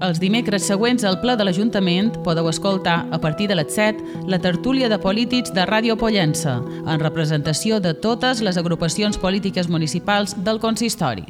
Els dimecres següents al ple de l'Ajuntament podeu escoltar, a partir de les 7, la tertúlia de polítics de Ràdio Pollença, en representació de totes les agrupacions polítiques municipals del consistori.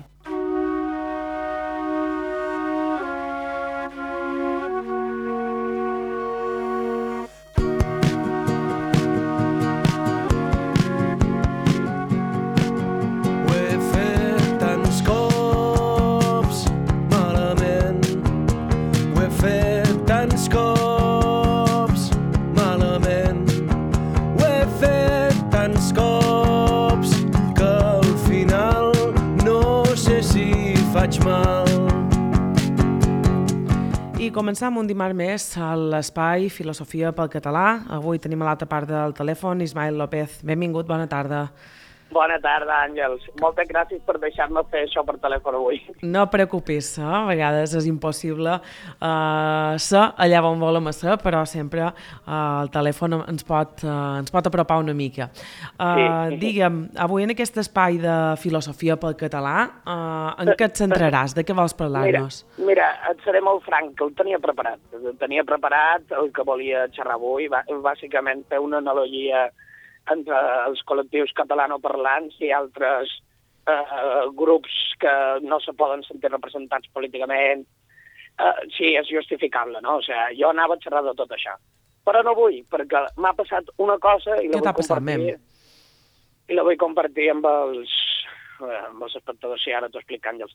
I començam un dimarts més a l'espai Filosofia pel Català. Avui tenim a l'altra part del telèfon Ismael López. Benvingut, bona tarda. Bona tarda, Àngels. Moltes gràcies per deixar-me fer això per telèfon avui. No preocupis, a vegades és impossible ser allà on volem ser, però sempre el telèfon ens pot apropar una mica. Sí. Digue'm, avui en aquest espai de Filosofia pel Català, en què et centraràs? De què vols parlar-nos? Mira, et seré molt franc, que ho tenia preparat. Tenia preparat el que volia xerrar avui, bàsicament fer una analogia entre els col·lectius catalanoparlants i altres grups que no se poden sentir representats políticament. Sí, és justificable, no? O sigui, jo anava a xerrar de tot això. Però no vull, perquè m'ha passat una cosa i la vull compartir. I la vull compartir amb els espectadors, sí, ara t'ho explico, Àngels.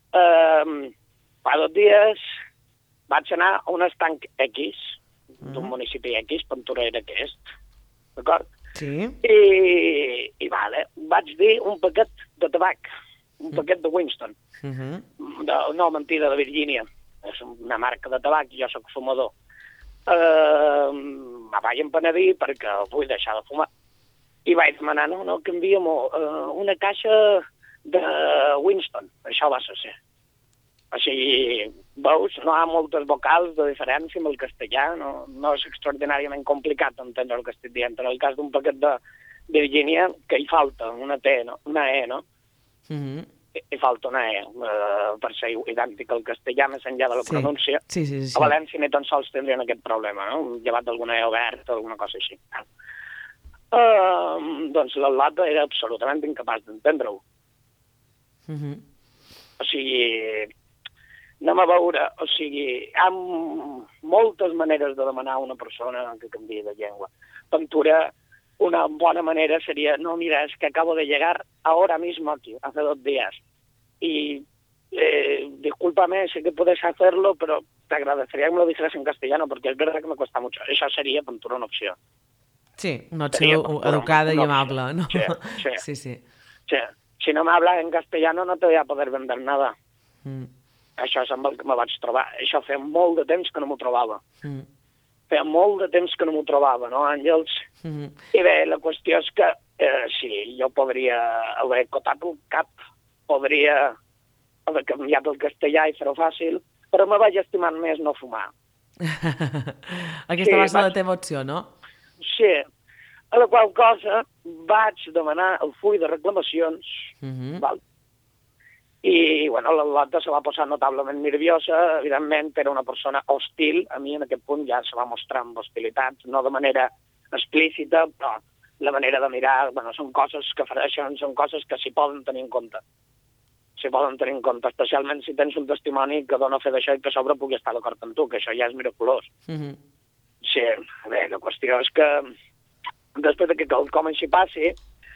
Fa 2 dies vaig anar a un estanc X, d'un municipi X, Penturera, que és, d'acord? Sí. I vaig dir un paquet de tabac, un paquet de Winston. No, mentida, de Virgínia. És una marca de tabac, jo sóc fumador. Me vaig empenedir perquè vull deixar de fumar. I vaig demanar, no, canvia'm una caixa de Winston. Això va ser. Així, veus, no hi ha moltes vocals de diferència amb el castellà, no és extraordinàriament complicat entendre el que estic dient. En el cas d'un paquet de Virgínia, que hi falta una T, no? Una E, no? Hi falta una E, per ser idèntic al castellà, més enllà de la pronúncia. Sí. A València ni tan sols tindrien aquest problema, no? Llevat d'alguna E oberta, alguna cosa així. Doncs l'Atlanta era absolutament incapaç d'entendre-ho. O sigui, anem a veure, o sigui, hi ha moltes maneres de demanar a una persona que canviï de llengua. Ventura, una bona manera seria, no, mira, es que acabo de llegar ahora mismo aquí, hace 2 días, y discúlpame, sé que puedes hacerlo, pero te agradecería que me lo dijeras en castellano, porque es verdad que me cuesta mucho. Això seria, Ventura, una opció. Sí, una opció educada y amable, ¿no? Sí. Si no me hablas en castellano no te voy a poder vender nada. Això és amb el que me vaig trobar. Això feia molt de temps que no m'ho trobava. Feia molt de temps que no m'ho trobava, no, Àngels? I bé, la qüestió és que sí, jo podria haver cotat el cap, podria haver canviat el castellà i fer-ho fàcil, però me vaig estimar més no fumar. Aquesta va ser la teva opció, no? Sí. A la qual cosa vaig demanar el full de reclamacions, val? I, bueno, la Lotta se va posar notablement nerviosa, evidentment era una persona hostil, a mi en aquest punt ja se va mostrar amb hostilitat, no de manera explícita, però la manera de mirar, bueno, són coses que fareixen, són coses que s'hi poden tenir en compte. S'hi poden tenir en compte, especialment si tens un testimoni que dona fe d'això i que a sobre pugui estar d'acord amb tu, que això ja és miraculós. Sí, bé, la qüestió és que després que com així passi,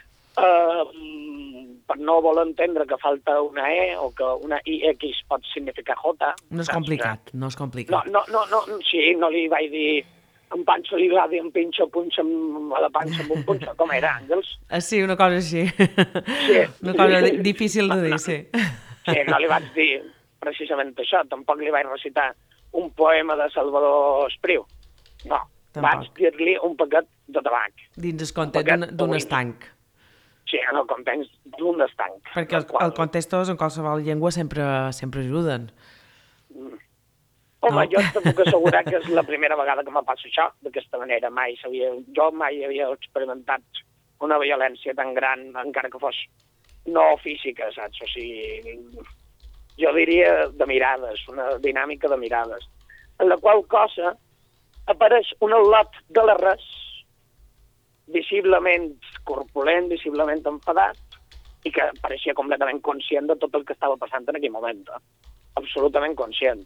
per no voler entendre que falta una E o que una IX pot significar J... No és complicat, no és complicat. No, sí, no li vaig dir en panxa li va dir en pinxo, punxa'm a la panxa amb un punxo, com era, Àngels? Sí, una cosa així. Sí. Una cosa difícil de dir, sí. Sí, no li vaig dir precisament això, tampoc li vaig recitar un poema de Salvador Espriu. No, vaig dir-li un paquet de tabac. Dins el context d'un estanc. Sí, en el context d'un estanc. Perquè els contextos en qualsevol llengua sempre ajuden. Home, jo te puc assegurar que és la primera vegada que me passa això, d'aquesta manera. Jo mai havia experimentat una violència tan gran, encara que fos no física, saps? O sigui, jo diria de mirades, una dinàmica de mirades, en la qual cosa apareix un al·lot de la res, visiblement corpulent, visiblement enfadat, i que pareixia completament conscient de tot el que estava passant en aquell moment. Absolutament conscient.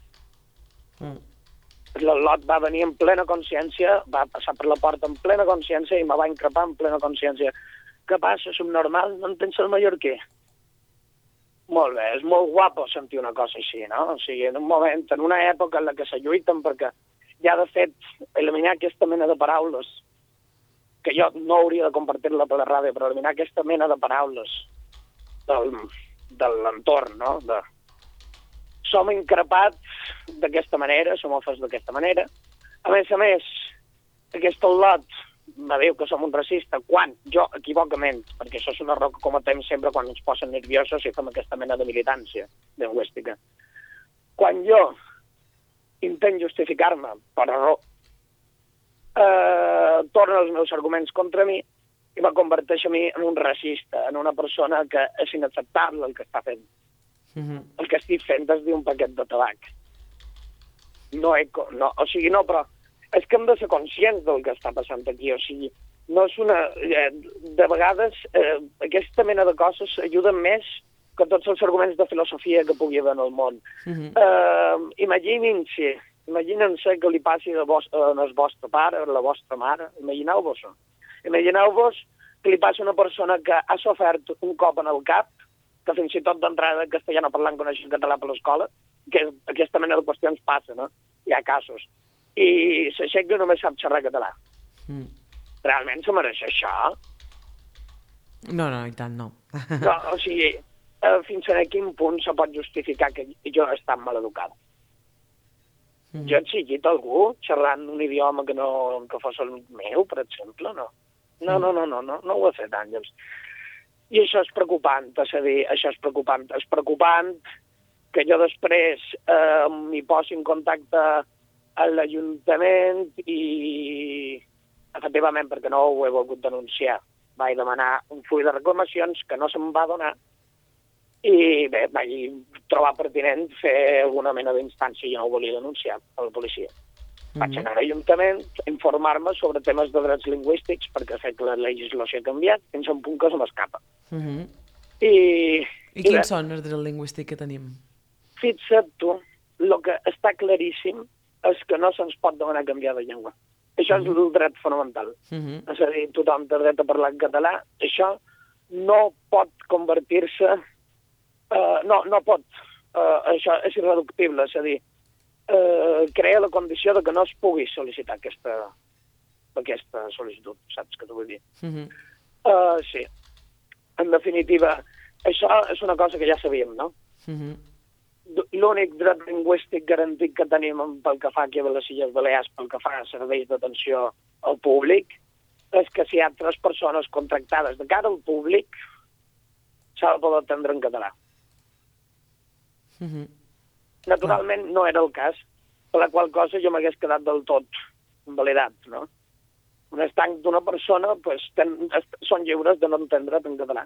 L'al·lot va venir en plena consciència, va passar per la porta en plena consciència i me va increpar en plena consciència. Què passa, subnormal? No entens el mallorquí? Molt bé, és molt guapo sentir una cosa així, no? O sigui, en un moment, en una època en la que se lluiten perquè ja, de fet, eliminar aquesta mena de paraules, que jo no hauria de compartir-la per la ràdio, però eliminar aquesta mena de paraules de l'entorn, no? Som increpats d'aquesta manera, som ofes d'aquesta manera. A més, aquest al·lot me diu que som un racista quan jo, equivocament, perquè això és un error que cometem sempre quan ens posen nerviosos i fem aquesta mena de militància lingüística. Quan jo intent justificar-me per error, torna els meus arguments contra mi i me converteix a mi en un racista, en una persona que és inacceptable el que està fent. El que estic fent és dir un paquet de tabac. No, però és que hem de ser conscients del que està passant aquí, o sigui, no és una... De vegades, aquesta mena de coses ajuden més que tots els arguments de filosofia que pugui haver en el món. Imaginen-se que li passi al vostre pare, a la vostra mare, imagineu-vos-ho. Imagineu-vos que li passi a una persona que ha sofert un cop en el cap, que fins i tot d'entrada castellano parlant coneix el català per l'escola, que aquesta mena de qüestions passa, no? Hi ha casos. I s'aixeca i només sap xerrar català. Realment se mereix això? No, i tant no. No, o sigui, fins a quin punt se pot justificar que jo he estat maleducada? Jo he exigit algú xerrant un idioma que fos el meu, per exemple? No. No ho he fet, Àngels. I això és preocupant, és a dir, això és preocupant. És preocupant que jo després m'hi posi en contacte a l'Ajuntament i, efectivament, perquè no ho he volgut denunciar, vaig demanar un full de reclamacions que no se'm va donar i bé, vaig trobar pertinent fer alguna mena d'instància i jo no ho volia denunciar a la policia. Vaig anar a l'Ajuntament a informar-me sobre temes de drets lingüístics perquè sé que la legislació ha canviat fins a un punt que se m'escapa. I quins són els drets lingüístics que tenim? Fixa't tu, el que està claríssim és que no se'ns pot demanar canviar de llengua. Això és el dret fonamental. És a dir, tothom té dret a parlar en català. Això no pot convertir-se... No pot. Això és irreductible. És a dir, crea la condició de que no es pugui sol·licitar aquesta sol·licitud. Saps què t'ho vull dir? Sí. En definitiva, això és una cosa que ja sabíem, no? L'únic dret lingüístic garantit que tenim pel que fa aquí a les Illes Balears, pel que fa a serveis d'atenció al públic, és que si hi ha 3 persones contractades de cara al públic, s'ha de poder atendre en català. Naturalment no era el cas, per la qual cosa jo m'hagués quedat del tot invalidat, no? Un estanc d'una persona són lliures de no entendre't en català.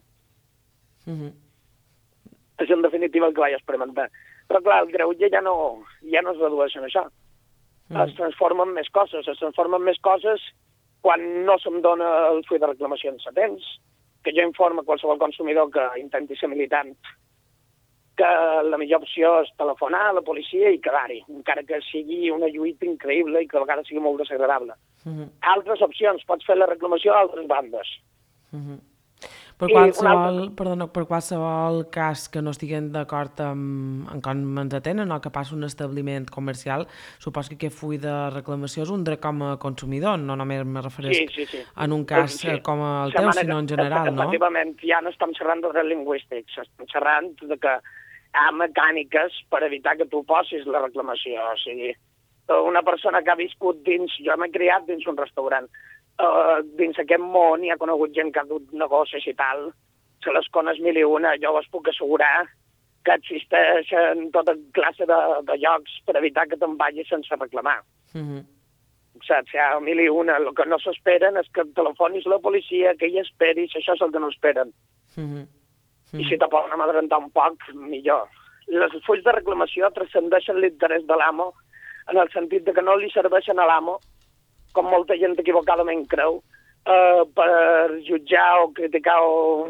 És en definitiva el que vaig experimentar. Però clar, el greuge ja no es redueix en això. Es transformen més coses, quan no se'm dona el full de reclamacions a temps, que jo informo qualsevol consumidor que intenti ser militant que la millor opció és telefonar a la policia i quedar-hi, encara que sigui una lluita increïble i que a vegades sigui molt desagradable. Altres opcions, pots fer la reclamació a altres bandes. Per qualsevol cas que no estiguem d'acord amb com ens atenen o que passa un establiment comercial, suposo que aquest full de reclamació és un dret com a consumidor, no només me refereix en un cas com el teu, sinó en general, no? Efectivament, ja no estem xerrant de drets lingüístics, estem xerrant de que hi ha mecàniques per evitar que tu posis la reclamació. O sigui, una persona que ha viscut jo m'he criat dins un restaurant, dins aquest món hi ha conegut gent que ha dut negocis i tal, se les coneix 1001, jo us puc assegurar que existeixen tota classe de llocs per evitar que te'n vagis sense reclamar. Saps? Hi ha 1001, el que no s'esperen és que telefonis a la policia, que hi esperis, això és el que no esperen. I si te poden amedrentar un poc, millor. les fulls de reclamació transcendeixen l'interès de l'amo en el sentit de que no li serveixen a l'amo, com molta gent equivocadament creu, per jutjar o criticar o...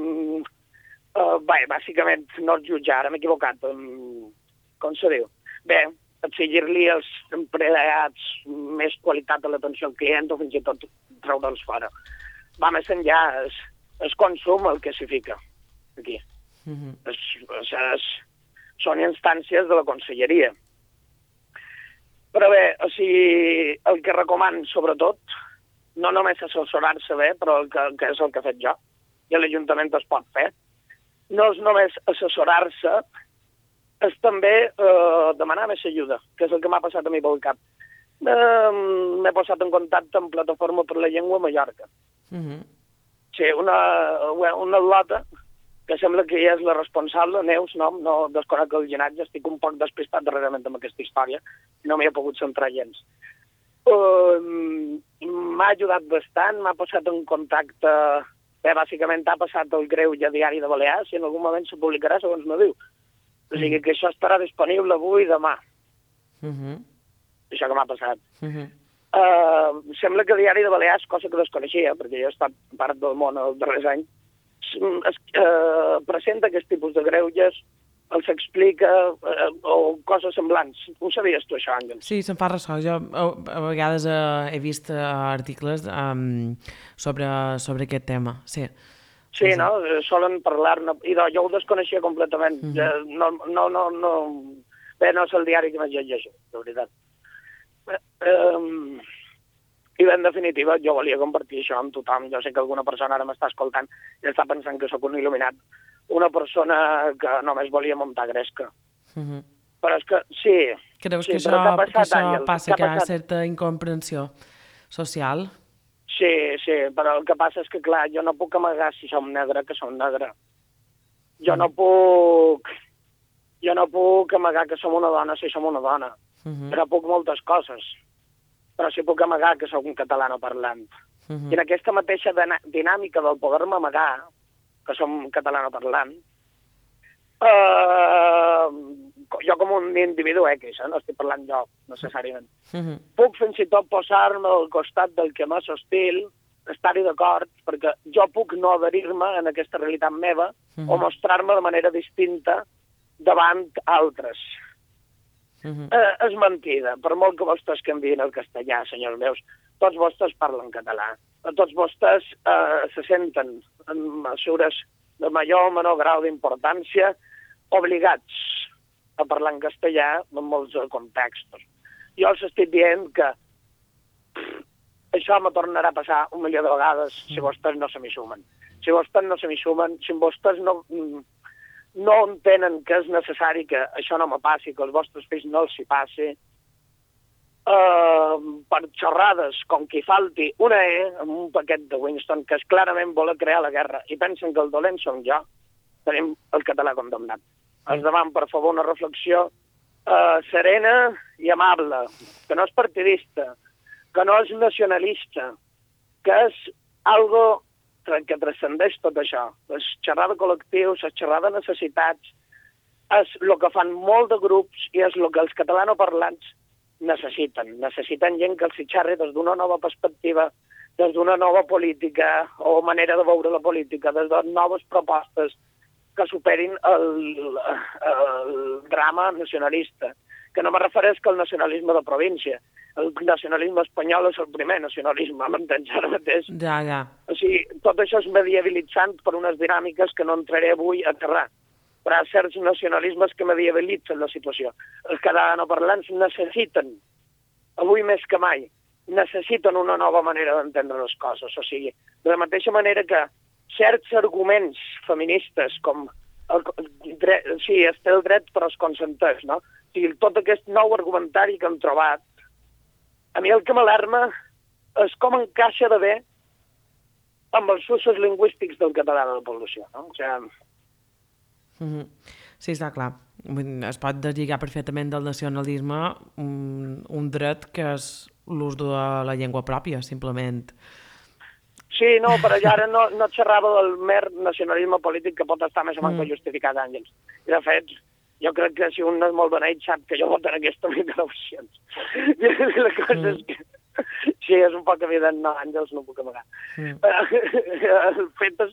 Bé, bàsicament, no jutjar, ara m'he equivocat. Com se diu? Bé, exigir-li als empleats més qualitat de l'atenció al client o fins i tot treure'ls fora. Va més enllà, és consum el que s'hi fica aquí. Són instàncies de la conselleria. Però bé, o sigui, el que recomano, sobretot, no només assessorar-se bé, però que és el que he fet jo, i a l'Ajuntament es pot fer, no és només assessorar-se, és també demanar més ajuda, que és el que m'ha passat a mi pel cap. M'he posat en contacte amb Plataforma per la Llengua a Mallorca. Sí, una atleta que sembla que ella és la responsable, Neus, no desconec el llinatge, estic un poc despistat darrerament amb aquesta història, no m'hi he pogut centrar gens. M'ha ajudat bastant, m'ha posat en contacte, bé, bàsicament ha passat el greuge a Diari de Balears i en algun moment se publicarà, segons me diu. O sigui que això estarà disponible avui i demà. Això que m'ha passat. Sembla que Diari de Balears, cosa que desconeixia, perquè jo he estat part del món els darrers anys, presenta aquest tipus de greuges, els explica o coses semblants. Ho sabies tu, això, Àngels? Sí, se'n fa ressò. Jo a vegades he vist articles sobre aquest tema, sí. Sí, no? Solen parlar-ne. I jo ho desconeixia completament. No... Bé, no és el diari que més llegeixo, de veritat. I en definitiva, jo volia compartir això amb tothom. Jo sé que alguna persona ara m'està escoltant i està pensant que sóc un il·luminat. Una persona que només volia muntar gresca. Però és que, sí... Creus que això passa, que hi ha certa incomprensió social? Sí, però el que passa és que, clar, jo no puc amagar si som negre, que som negre. Jo no puc amagar que som una dona si som una dona. Jo no puc moltes coses. Però sí puc amagar que sóc un catalanoparlant. I en aquesta mateixa dinàmica del poder-me amagar, que som catalanoparlant, jo com un individu X, no estic parlant jo, necessàriament, puc fins i tot posar-me al costat del que m'és hostil, estar-hi d'acord, perquè jo puc no adherir-me en aquesta realitat meva o mostrar-me de manera distinta davant altres. És mentida, per molt que vostès canviïn el castellà, senyors meus, tots vostès parlen català, tots vostès se senten en mesures de major o menor grau d'importància obligats a parlar en castellà en molts contextos. Jo els estic dient que això me tornarà a passar 1 milió de vegades si vostès no se m'hi sumen. Si vostès no se m'hi sumen, si vostès no entenen que és necessari que això no me passi, que els vostres fills no els hi passi, per xerrades com qui falti una E amb un paquet de Winston, que és clarament voler crear la guerra, i pensen que el dolent som jo, tenim el català condemnat. Els demano, per favor, una reflexió serena i amable, que no és partidista, que no és nacionalista, que és algo que transcendeix tot això. És xerrar de col·lectius, és xerrar de necessitats, és el que fan molt de grups i és el que els catalanoparlants necessiten. Necessiten gent que els xerri des d'una nova perspectiva, des d'una nova política o manera de veure la política, des de noves propostes que superin el drama nacionalista. Que no me refereix que el nacionalisme de província. El nacionalisme espanyol és el primer nacionalisme, m'entens ara mateix? Ja. O sigui, tot això és mediabilitzant per unes dinàmiques que no entraré avui a aterrar. Però hi ha certs nacionalismes que mediabilitzen la situació. Els catalanoparlants necessiten, avui més que mai, necessiten una nova manera d'entendre les coses. O sigui, de la mateixa manera que certs arguments feministes, com sí, es té el dret però es consenteix, no? O sigui, tot aquest nou argumentari que hem trobat, a mi el que m'alarma és com encaixa de bé amb els usos lingüístics del català de la població, no? O sigui... Sí, està clar. Es pot deslligar perfectament del nacionalisme un dret que és l'ús de la llengua pròpia, simplement. Sí, no, però jo ara no xerrava del mer nacionalisme polític que pot estar més o menys justificat, Àngels. I de fet, Jo crec que si un no és molt beneit sap que jo voto en aquesta mica d'opcions. La cosa és que, sí, és un poc evident, no, Àngels, no puc amagar. El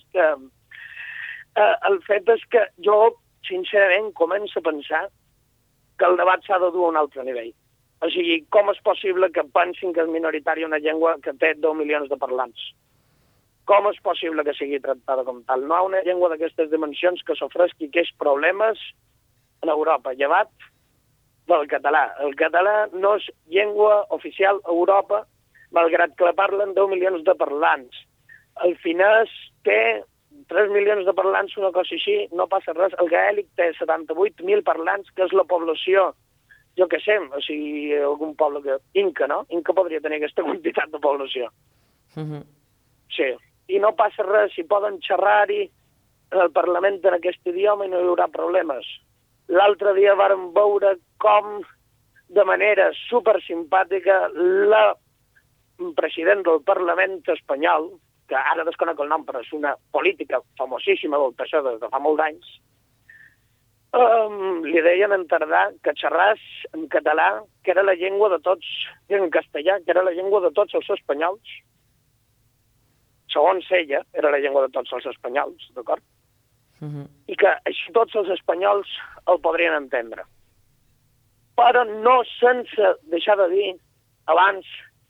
fet és que jo, sincerament, començo a pensar que el debat s'ha de dur a un altre nivell. O sigui, com és possible que pensin que és minoritària una llengua que té 10 milions de parlants? Com és possible que sigui tractada com tal? No hi ha una llengua d'aquestes dimensions que s'ofresqui aquests problemes en Europa, llevat del català. El català no és llengua oficial a Europa, malgrat que la parlen 10 milions de parlants. El finès té 3 milions de parlants, una cosa així, no passa res. El gaèlic té 78.000 parlants, que és la població, jo què sé, o sigui, algun poble que... Inca, no? Inca podria tenir aquesta quantitat de població. Sí. I no passa res, si poden xerrar-hi en el Parlament en aquest idioma i no hi haurà problemes. L'altre dia vàrem veure com, de manera supersimpàtica, la president del Parlament espanyol, que ara desconec el nom, però és una política famosíssima del PSOE des de fa molts anys, li deien en tardà que xerràs en català, que era la llengua de tots, i en castellà, que era la llengua de tots els espanyols. Segons ella, era la llengua de tots els espanyols, d'acord? I que així tots els espanyols el podrien entendre. Però no sense deixar de dir abans,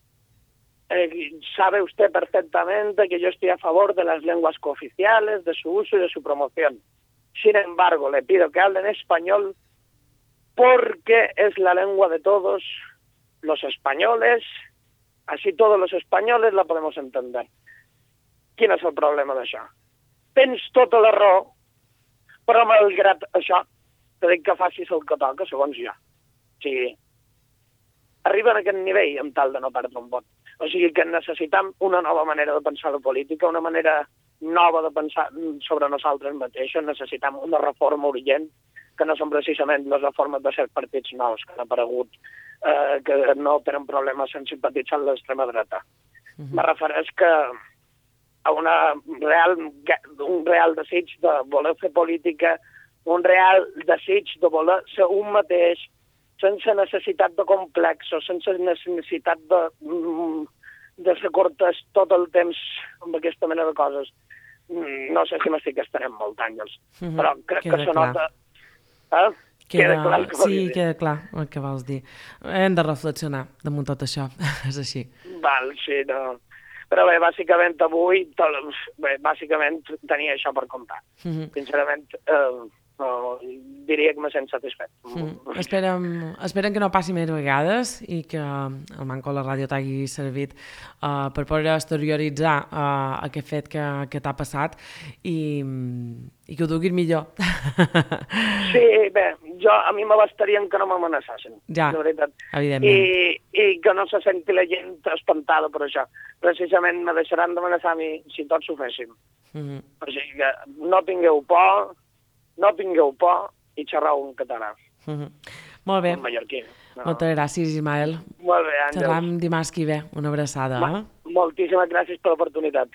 sabe usted perfectamente que yo estoy a favor de las lenguas cooficiales, de su uso y de su promoción. Sin embargo, le pido que hablen español porque es la lengua de todos los españoles, así todos los españoles la podemos entender. Quin és el problema d'això? Tens tota la raó, però malgrat això, te dic que facis el que toca, segons jo. O sigui, arriba a aquest nivell amb tal de no perdre un vot. O sigui que necessitem una nova manera de pensar la política, una manera nova de pensar sobre nosaltres mateixos, necessitem una reforma urgent, que no són precisament les reformes de certs partits nous que han aparegut, que no tenen problemes en simpatitzar amb l'extrema dreta. Me refereix que a un real desig de voler fer política, un real desig de voler ser un mateix, sense necessitat de complexos, sense necessitat de ser cortes tot el temps amb aquesta mena de coses. No sé si m'estic estenent molt, Àngels, però crec que se nota... Queda clar el que vols dir. Sí, queda clar el que vols dir. Hem de reflexionar damunt tot això, és així. Val, sí, no... Però bé, bàsicament avui, bàsicament tenia això per comptar. Sincerament, diria que me sent satisfet. Esperem que no passi més vegades i que el Manco a la ràdio t'hagi servit per poder exterioritzar aquest fet que t'ha passat i que ho duguis millor. Sí, bé, a mi m'abastarien que no m'amenaçassin, ja, de veritat. Evidentment. I que no se senti la gent espantada per això. Precisament me deixaran d'amenaçar a mi si tots ho féssim. O sigui que no tingueu por i xerrau en català. Molt bé. En mallorquí. Moltes gràcies, Ismael. Molt bé, Àngels. Xerram dimarts que ve. Una abraçada. Moltíssimes gràcies per l'oportunitat.